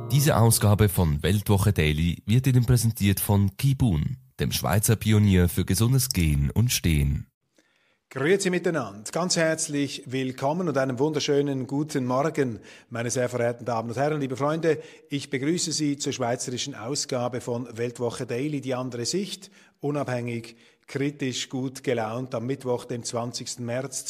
Diese Ausgabe von Weltwoche Daily wird Ihnen präsentiert von Kibun, dem Schweizer Pionier für gesundes Gehen und Stehen. Grüezi miteinander, ganz herzlich willkommen und einen wunderschönen guten Morgen, meine sehr verehrten Damen und Herren, liebe Freunde. Ich begrüße Sie zur schweizerischen Ausgabe von Weltwoche Daily, die andere Sicht, unabhängig, kritisch, gut gelaunt, am Mittwoch, dem 20. März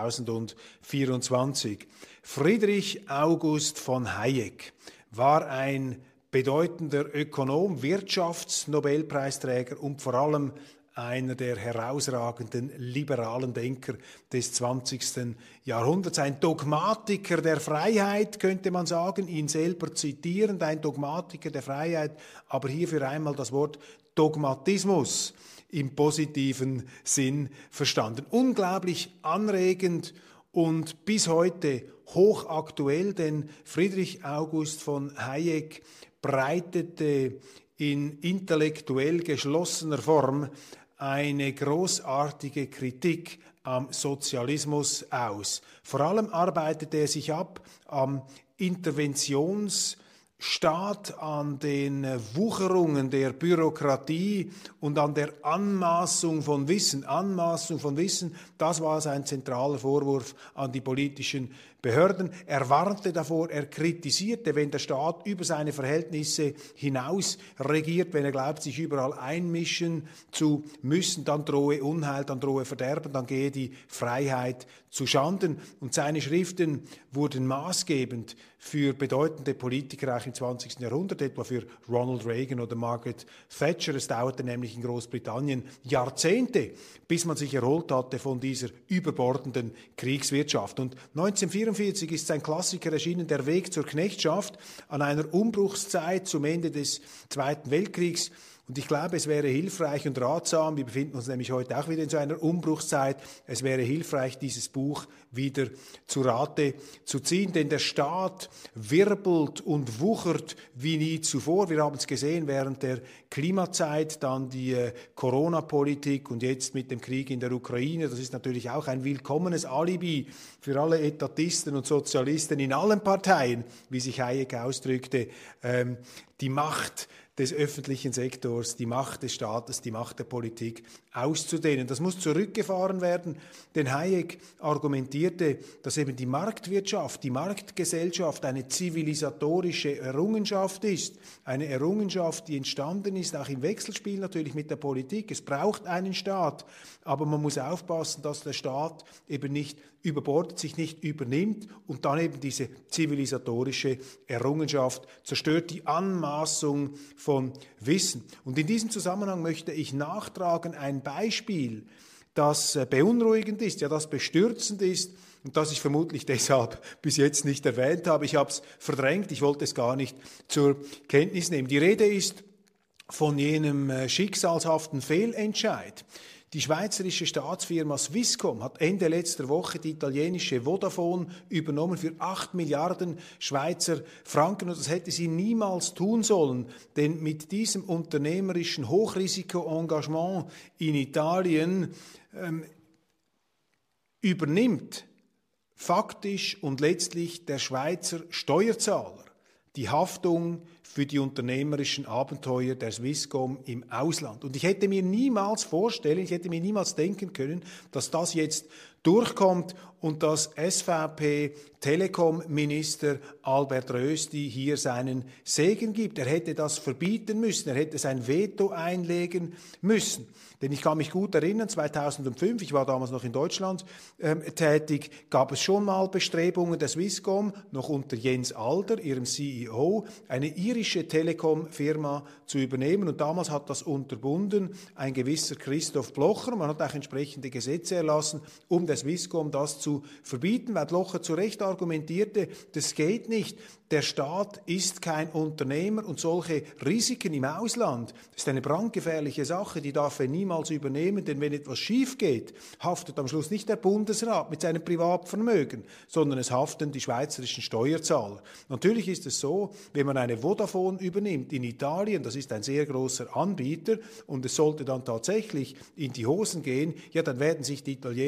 2024. Friedrich August von Hayek war ein bedeutender Ökonom, Wirtschaftsnobelpreisträger und vor allem einer der herausragenden liberalen Denker des 20. Jahrhunderts, ein Dogmatiker der Freiheit, könnte man sagen, ihn selber zitierend, ein Dogmatiker der Freiheit, aber hier für einmal das Wort Dogmatismus im positiven Sinn verstanden. Unglaublich anregend und bis heute hochaktuell, denn Friedrich August von Hayek breitete in intellektuell geschlossener Form eine großartige Kritik am Sozialismus aus. Vor allem arbeitete er sich ab am Interventionsstaat, an den Wucherungen der Bürokratie und an der Anmaßung von Wissen. Anmaßung von Wissen, das war sein zentraler Vorwurf an die politischen Behörden. Er warnte davor, er kritisierte, wenn der Staat über seine Verhältnisse hinaus regiert, wenn er glaubt, sich überall einmischen zu müssen, dann drohe Unheil, dann drohe Verderben, dann gehe die Freiheit zu Schanden. Und seine Schriften wurden maßgebend für bedeutende Politiker auch im 20. Jahrhundert, etwa für Ronald Reagan oder Margaret Thatcher. Es dauerte nämlich in Großbritannien Jahrzehnte, bis man sich erholt hatte von dieser überbordenden Kriegswirtschaft. Und 1944 ist sein Klassiker erschienen, Der Weg zur Knechtschaft, an einer Umbruchszeit zum Ende des Zweiten Weltkriegs. Und ich glaube, es wäre hilfreich und ratsam, wir befinden uns nämlich heute auch wieder in so einer Umbruchszeit, es wäre hilfreich, dieses Buch wieder zu Rate zu ziehen, denn der Staat wirbelt und wuchert wie nie zuvor. Wir haben es gesehen während der Klimazeit, dann die Corona-Politik und jetzt mit dem Krieg in der Ukraine. Das ist natürlich auch ein willkommenes Alibi für alle Etatisten und Sozialisten in allen Parteien, wie sich Hayek ausdrückte, die Macht des öffentlichen Sektors, die Macht des Staates, die Macht der Politik auszudehnen. Das muss zurückgefahren werden, denn Hayek argumentierte, dass eben die Marktwirtschaft, die Marktgesellschaft eine zivilisatorische Errungenschaft ist. Eine Errungenschaft, die entstanden ist, auch im Wechselspiel natürlich mit der Politik. Es braucht einen Staat, aber man muss aufpassen, dass der Staat eben nicht überbordet, sich nicht übernimmt und dann eben diese zivilisatorische Errungenschaft zerstört, die Anmaßung von Wissen. Und in diesem Zusammenhang möchte ich nachtragen ein Beispiel, das beunruhigend ist, ja, das bestürzend ist und das ich vermutlich deshalb bis jetzt nicht erwähnt habe. Ich habe es verdrängt, ich wollte es gar nicht zur Kenntnis nehmen. Die Rede ist von jenem schicksalshaften Fehlentscheid. Die schweizerische Staatsfirma Swisscom hat Ende letzter Woche die italienische Vodafone übernommen für 8 Milliarden Schweizer Franken. Und das hätte sie niemals tun sollen, denn mit diesem unternehmerischen Hochrisikoengagement in Italien übernimmt faktisch und letztlich der Schweizer Steuerzahler die Haftung für die unternehmerischen Abenteuer der Swisscom im Ausland. Und ich hätte mir niemals denken können, dass das jetzt durchkommt und dass SVP-Telekom-Minister Albert Rösti hier seinen Segen gibt. Er hätte das verbieten müssen, er hätte sein Veto einlegen müssen. Denn ich kann mich gut erinnern, 2005, ich war damals noch in Deutschland tätig, gab es schon mal Bestrebungen der Swisscom, noch unter Jens Alder, ihrem CEO, eine irische Telekom-Firma zu übernehmen. Und damals hat das unterbunden ein gewisser Christoph Blocher. Man hat auch entsprechende Gesetze erlassen, um der Swisscom das zu verbieten, weil Blocher zu Recht argumentierte, das geht nicht. Der Staat ist kein Unternehmer und solche Risiken im Ausland, das ist eine brandgefährliche Sache, die darf er niemals übernehmen, denn wenn etwas schief geht, haftet am Schluss nicht der Bundesrat mit seinem Privatvermögen, sondern es haften die schweizerischen Steuerzahler. Natürlich ist es so, wenn man eine Vodafone übernimmt in Italien, das ist ein sehr großer Anbieter und es sollte dann tatsächlich in die Hosen gehen, ja, dann werden sich die italienischen Behörden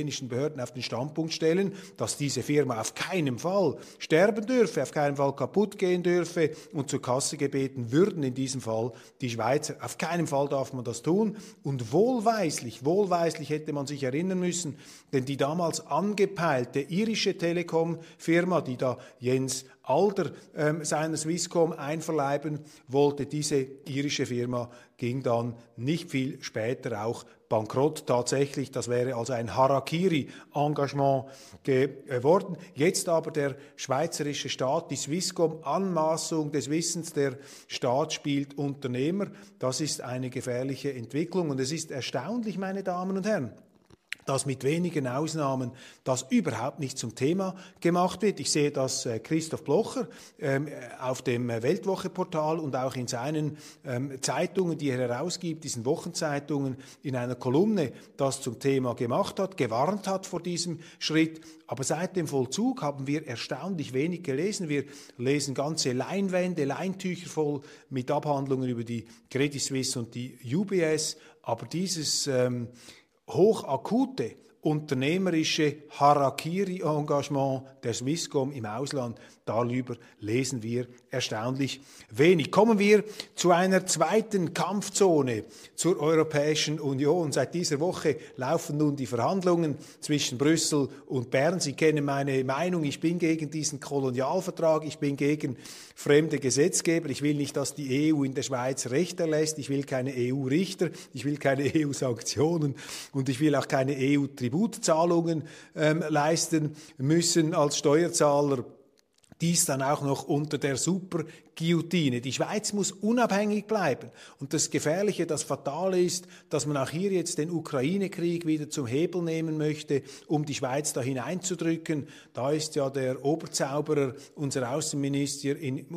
Behörden auf den Standpunkt stellen, dass diese Firma auf keinen Fall sterben dürfe, auf keinen Fall kaputt gehen dürfe, und zur Kasse gebeten würden in diesem Fall die Schweizer. Auf keinen Fall darf man das tun, und wohlweislich hätte man sich erinnern müssen, denn die damals angepeilte irische Telekom-Firma, die da Jens Alder seiner Swisscom einverleiben wollte, diese irische Firma ging dann nicht viel später auch bankrott. Tatsächlich, das wäre also ein Harakiri-Engagement geworden. Jetzt aber der schweizerische Staat, die Swisscom, Anmaßung des Wissens, der Staat spielt Unternehmer. Das ist eine gefährliche Entwicklung, und es ist erstaunlich, meine Damen und Herren, dass mit wenigen Ausnahmen das überhaupt nicht zum Thema gemacht wird. Ich sehe, dass Christoph Blocher auf dem Weltwoche-Portal und auch in seinen Zeitungen, die er herausgibt, diesen Wochenzeitungen, in einer Kolumne das zum Thema gemacht hat, gewarnt hat vor diesem Schritt. Aber seit dem Vollzug haben wir erstaunlich wenig gelesen. Wir lesen ganze Leinwände, Leintücher voll mit Abhandlungen über die Credit Suisse und die UBS. Aber dieses hochakute unternehmerische Harakiri-Engagement der Swisscom im Ausland, darüber lesen wir erstaunlich wenig. Kommen wir zu einer zweiten Kampfzone zur Europäischen Union. Seit dieser Woche laufen nun die Verhandlungen zwischen Brüssel und Bern. Sie kennen meine Meinung, ich bin gegen diesen Kolonialvertrag, ich bin gegen fremde Gesetzgeber, ich will nicht, dass die EU in der Schweiz Recht erlässt, ich will keine EU-Richter, ich will keine EU-Sanktionen und ich will auch keine EU-Tributzahlungen leisten müssen als Steuerzahler. Dies dann auch noch unter der Superguillotine. Die Schweiz muss unabhängig bleiben. Und das Gefährliche, das Fatale ist, dass man auch hier jetzt den Ukraine-Krieg wieder zum Hebel nehmen möchte, um die Schweiz da hineinzudrücken. Da ist ja der Oberzauberer, unser Außenminister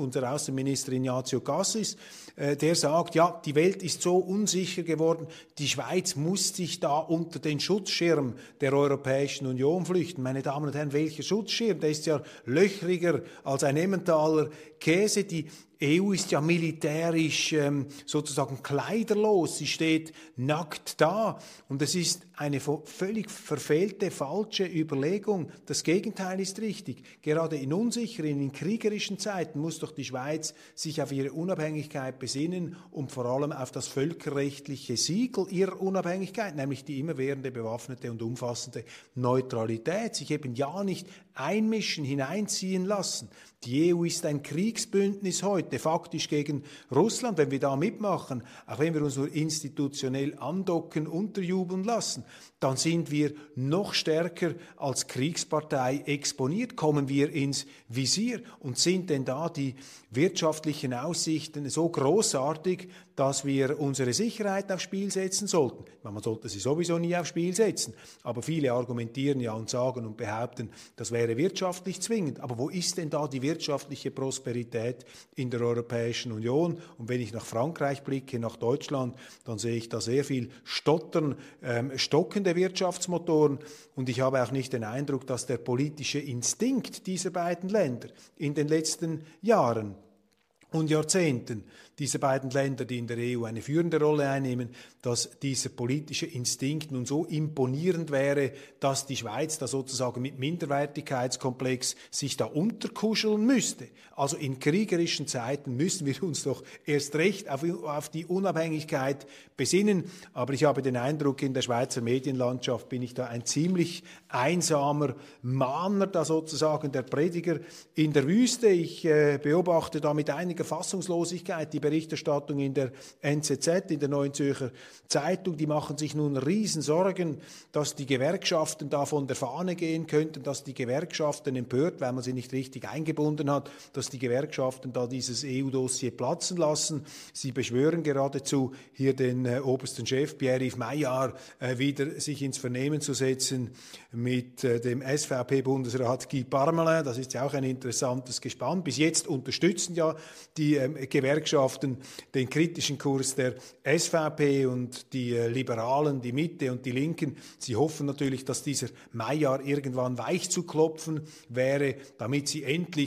Ignazio Cassis, der sagt, ja, die Welt ist so unsicher geworden, die Schweiz muss sich da unter den Schutzschirm der Europäischen Union flüchten. Meine Damen und Herren, welcher Schutzschirm? Der ist ja löchriger als ein Emmentaler Käse. Die EU ist ja militärisch sozusagen kleiderlos, sie steht nackt da, und es ist eine völlig verfehlte, falsche Überlegung. Das Gegenteil ist richtig. Gerade in unsicheren, in kriegerischen Zeiten muss doch die Schweiz sich auf ihre Unabhängigkeit besinnen und vor allem auf das völkerrechtliche Siegel ihrer Unabhängigkeit, nämlich die immerwährende, bewaffnete und umfassende Neutralität, sich eben ja nicht einmischen, hineinziehen lassen. Die EU ist ein Kriegsbündnis heute, faktisch gegen Russland. Wenn wir da mitmachen, auch wenn wir uns nur institutionell andocken, unterjubeln lassen, dann sind wir noch stärker als Kriegspartei exponiert, kommen wir ins Visier. Und sind denn da die wirtschaftlichen Aussichten so großartig, dass wir unsere Sicherheit aufs Spiel setzen sollten? Man sollte sie sowieso nie aufs Spiel setzen, aber viele argumentieren ja und sagen und behaupten, das wäre wirtschaftlich zwingend. Aber wo ist denn da die wirtschaftliche Prosperität in der Europäischen Union? Und wenn ich nach Frankreich blicke, nach Deutschland, dann sehe ich da sehr viel Stottern, stockende Wirtschaftsmotoren, und ich habe auch nicht den Eindruck, dass der politische Instinkt dieser beiden Länder in den letzten Jahren und Jahrzehnten, diese beiden Länder, die in der EU eine führende Rolle einnehmen, dass dieser politische Instinkt nun so imponierend wäre, dass die Schweiz da sozusagen mit Minderwertigkeitskomplex sich da unterkuscheln müsste. Also in kriegerischen Zeiten müssen wir uns doch erst recht auf die Unabhängigkeit besinnen. Aber ich habe den Eindruck, in der Schweizer Medienlandschaft bin ich da ein ziemlich einsamer Mahner, da sozusagen der Prediger in der Wüste. Ich beobachte da mit einiger Fassungslosigkeit die Berichterstattung in der NZZ, in der Neuen Zürcher Zeitung. Die machen sich nun Riesensorgen, dass die Gewerkschaften da von der Fahne gehen könnten, dass die Gewerkschaften empört, weil man sie nicht richtig eingebunden hat, dass die Gewerkschaften da dieses EU-Dossier platzen lassen. Sie beschwören geradezu hier den obersten Chef Pierre-Yves Maillard wieder sich ins Vernehmen zu setzen mit dem SVP-Bundesrat Guy Parmelin. Das ist ja auch ein interessantes Gespann. Bis jetzt unterstützen ja die Gewerkschaften den kritischen Kurs der SVP, und die Liberalen, die Mitte und die Linken, sie hoffen natürlich, dass dieser Maillard irgendwann weich zu klopfen wäre, damit sie endlich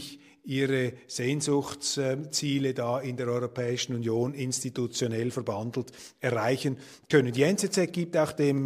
ihre Sehnsuchtsziele da in der Europäischen Union institutionell verbandelt erreichen können. Die NZZ gibt auch dem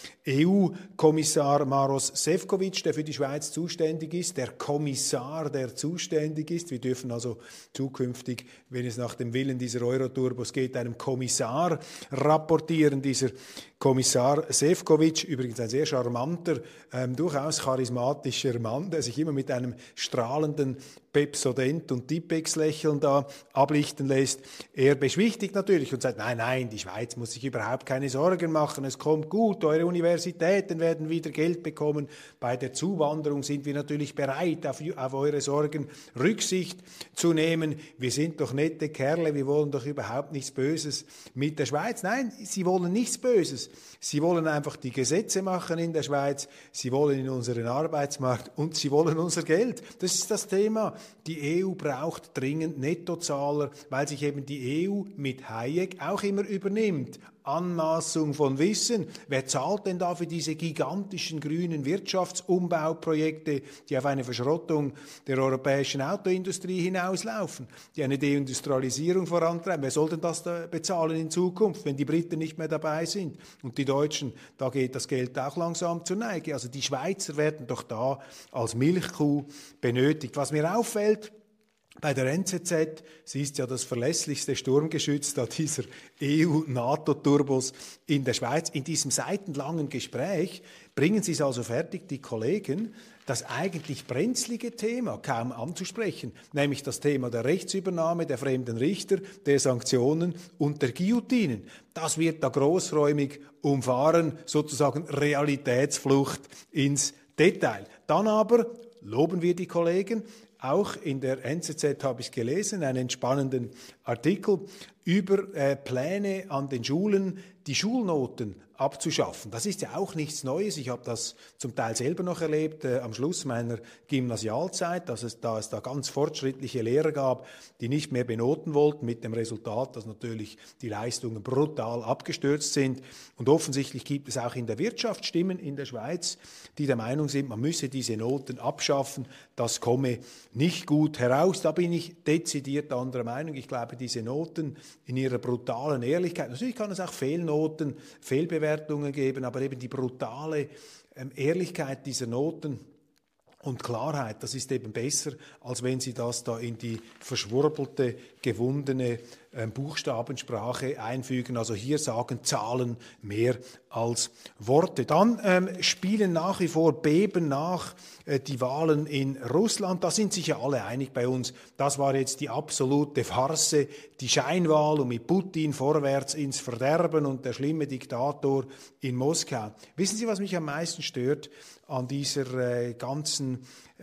EU-Kommissar Maros Sefcovic, der für die Schweiz zuständig ist, der Kommissar, der zuständig ist. Wir dürfen also zukünftig, wenn es nach dem Willen dieser Euroturbos geht, einem Kommissar rapportieren. Dieser Kommissar Sefcovic, übrigens ein sehr charmanter, durchaus charismatischer Mann, der sich immer mit einem strahlenden Pepsodent und Tipex-Lächeln da ablichten lässt. Er beschwichtigt natürlich und sagt, nein, die Schweiz muss sich überhaupt keine Sorgen machen, es kommt gut, eure Universitäten werden wieder Geld bekommen, bei der Zuwanderung sind wir natürlich bereit, auf eure Sorgen Rücksicht zu nehmen, wir sind doch nette Kerle, wir wollen doch überhaupt nichts Böses mit der Schweiz. Nein, sie wollen nichts Böses, sie wollen einfach die Gesetze machen in der Schweiz, sie wollen in unseren Arbeitsmarkt und sie wollen unser Geld. Das ist das Thema. Die EU braucht dringend Nettozahler, weil sich eben die EU mit Hayek auch immer übernimmt. Anmaßung von Wissen. Wer zahlt denn da für diese gigantischen grünen Wirtschaftsumbauprojekte, die auf eine Verschrottung der europäischen Autoindustrie hinauslaufen, die eine Deindustrialisierung vorantreiben? Wer soll denn das da bezahlen in Zukunft, wenn die Briten nicht mehr dabei sind? Und die Deutschen, da geht das Geld auch langsam zur Neige. Also die Schweizer werden doch da als Milchkuh benötigt. Was mir auffällt, bei der NZZ, sie ist ja das verlässlichste Sturmgeschütz da dieser EU-NATO-Turbos in der Schweiz. In diesem seitenlangen Gespräch bringen sie es also fertig, die Kollegen, das eigentlich brenzlige Thema kaum anzusprechen, nämlich das Thema der Rechtsübernahme, der fremden Richter, der Sanktionen und der Guillotinen. Das wird da großräumig umfahren, sozusagen Realitätsflucht ins Detail. Dann aber loben wir die Kollegen. Auch in der NZZ habe ich gelesen, einen entspannenden Artikel über Pläne an den Schulen, die Schulnoten abzuschaffen. Das ist ja auch nichts Neues. Ich habe das zum Teil selber noch erlebt, am Schluss meiner Gymnasialzeit, dass es da ganz fortschrittliche Lehrer gab, die nicht mehr benoten wollten, mit dem Resultat, dass natürlich die Leistungen brutal abgestürzt sind. Und offensichtlich gibt es auch in der Wirtschaft Stimmen in der Schweiz, die der Meinung sind, man müsse diese Noten abschaffen. Das komme nicht gut heraus. Da bin ich dezidiert anderer Meinung. Ich glaube, diese Noten in ihrer brutalen Ehrlichkeit, natürlich kann es auch Fehlnoten, Fehlbewertungen geben, aber eben die brutale Ehrlichkeit dieser Noten und Klarheit, das ist eben besser, als wenn Sie das da in die verschwurbelte, gewundene Buchstabensprache einfügen. Also hier sagen Zahlen mehr als Worte. Dann spielen nach wie vor, beben nach die Wahlen in Russland. Da sind sich ja alle einig bei uns. Das war jetzt die absolute Farce, die Scheinwahl und mit Putin vorwärts ins Verderben und der schlimme Diktator in Moskau. Wissen Sie, was mich am meisten stört an dieser ganzen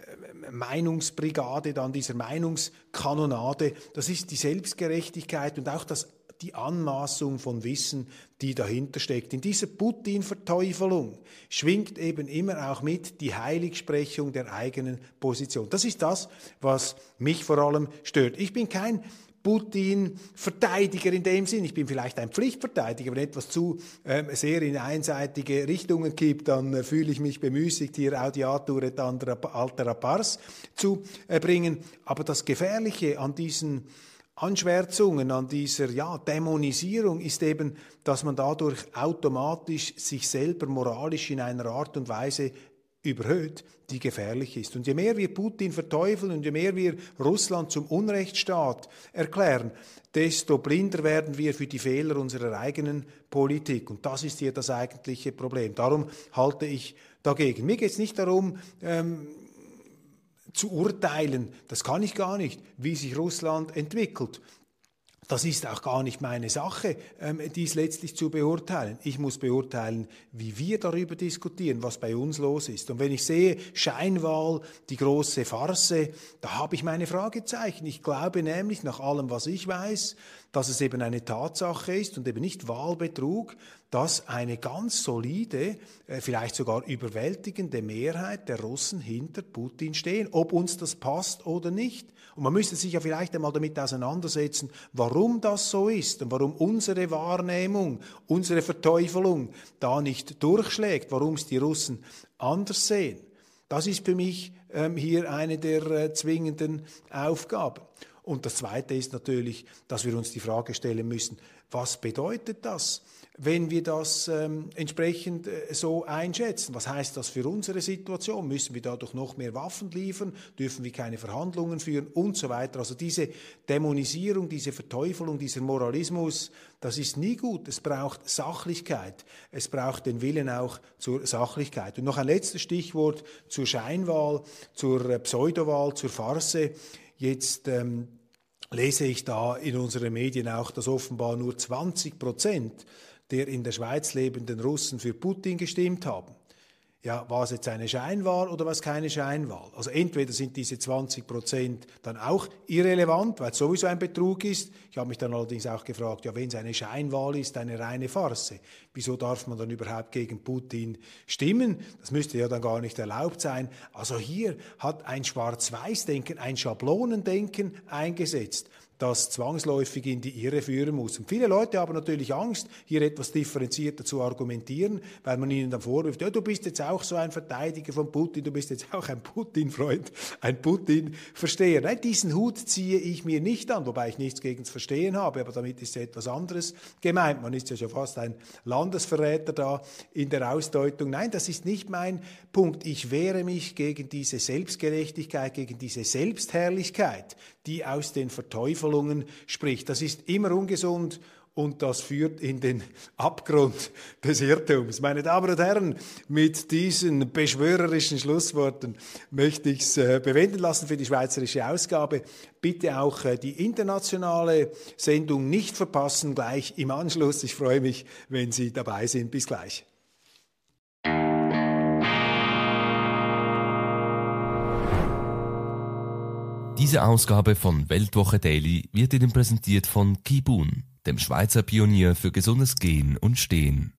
Meinungsbrigade, an dieser Meinungskanonade? Das ist die Selbstgerechtigkeit und auch die Anmaßung von Wissen, die dahinter steckt. In dieser Putin-Verteufelung schwingt eben immer auch mit die Heiligsprechung der eigenen Position. Das ist das, was mich vor allem stört. Ich bin kein Putin-Verteidiger in dem Sinn. Ich bin vielleicht ein Pflichtverteidiger, wenn etwas zu sehr in einseitige Richtungen kippt, dann fühle ich mich bemüßigt, hier Audiatur et altera pars zu bringen. Aber das Gefährliche an diesen Anschwärzungen, an dieser Dämonisierung ist eben, dass man dadurch automatisch sich selber moralisch in einer Art und Weise überhöht, die gefährlich ist. Und je mehr wir Putin verteufeln und je mehr wir Russland zum Unrechtsstaat erklären, desto blinder werden wir für die Fehler unserer eigenen Politik. Und das ist hier das eigentliche Problem. Darum halte ich dagegen. Mir geht es nicht darum, zu urteilen, das kann ich gar nicht, wie sich Russland entwickelt. Das ist auch gar nicht meine Sache, dies letztlich zu beurteilen. Ich muss beurteilen, wie wir darüber diskutieren, was bei uns los ist. Und wenn ich sehe, Scheinwahl, die große Farce, da habe ich meine Fragezeichen. Ich glaube nämlich, nach allem, was ich weiß, dass es eben eine Tatsache ist und eben nicht Wahlbetrug, dass eine ganz solide, vielleicht sogar überwältigende Mehrheit der Russen hinter Putin stehen, ob uns das passt oder nicht. Und man müsste sich ja vielleicht einmal damit auseinandersetzen, warum das so ist und warum unsere Wahrnehmung, unsere Verteufelung da nicht durchschlägt, warum es die Russen anders sehen. Das ist für mich hier eine der zwingenden Aufgaben. Und das Zweite ist natürlich, dass wir uns die Frage stellen müssen, was bedeutet das, wenn wir das entsprechend so einschätzen? Was heißt das für unsere Situation? Müssen wir dadurch noch mehr Waffen liefern? Dürfen wir keine Verhandlungen führen? Und so weiter. Also diese Dämonisierung, diese Verteufelung, dieser Moralismus, das ist nie gut. Es braucht Sachlichkeit. Es braucht den Willen auch zur Sachlichkeit. Und noch ein letztes Stichwort zur Scheinwahl, zur Pseudowahl, zur Farce. Jetzt lese ich da in unseren Medien auch, dass offenbar nur 20% der in der Schweiz lebenden Russen für Putin gestimmt haben. Ja, war es jetzt eine Scheinwahl oder war es keine Scheinwahl? Also entweder sind diese 20% dann auch irrelevant, weil es sowieso ein Betrug ist. Ich habe mich dann allerdings auch gefragt, ja, wenn es eine Scheinwahl ist, eine reine Farce, wieso darf man dann überhaupt gegen Putin stimmen? Das müsste ja dann gar nicht erlaubt sein. Also hier hat ein Schwarz-Weiß-Denken, ein Schablonendenken eingesetzt, das zwangsläufig in die Irre führen muss. Und viele Leute haben natürlich Angst, hier etwas differenzierter zu argumentieren, weil man ihnen dann vorwirft, ja, du bist jetzt auch so ein Verteidiger von Putin, du bist jetzt auch ein Putin-Freund, ein Putin-Versteher. Nein, diesen Hut ziehe ich mir nicht an, wobei ich nichts gegen das Verstehen habe, aber damit ist ja etwas anderes gemeint. Man ist ja schon fast ein Landesverräter da in der Ausdeutung. Nein, das ist nicht mein Punkt. Ich wehre mich gegen diese Selbstgerechtigkeit, gegen diese Selbstherrlichkeit, die aus den Verteufelungen spricht. Das ist immer ungesund und das führt in den Abgrund des Irrtums. Meine Damen und Herren, mit diesen beschwörerischen Schlussworten möchte ich es bewenden lassen für die schweizerische Ausgabe. Bitte auch die internationale Sendung nicht verpassen, gleich im Anschluss. Ich freue mich, wenn Sie dabei sind. Bis gleich. Diese Ausgabe von Weltwoche Daily wird Ihnen präsentiert von Kibun, dem Schweizer Pionier für gesundes Gehen und Stehen.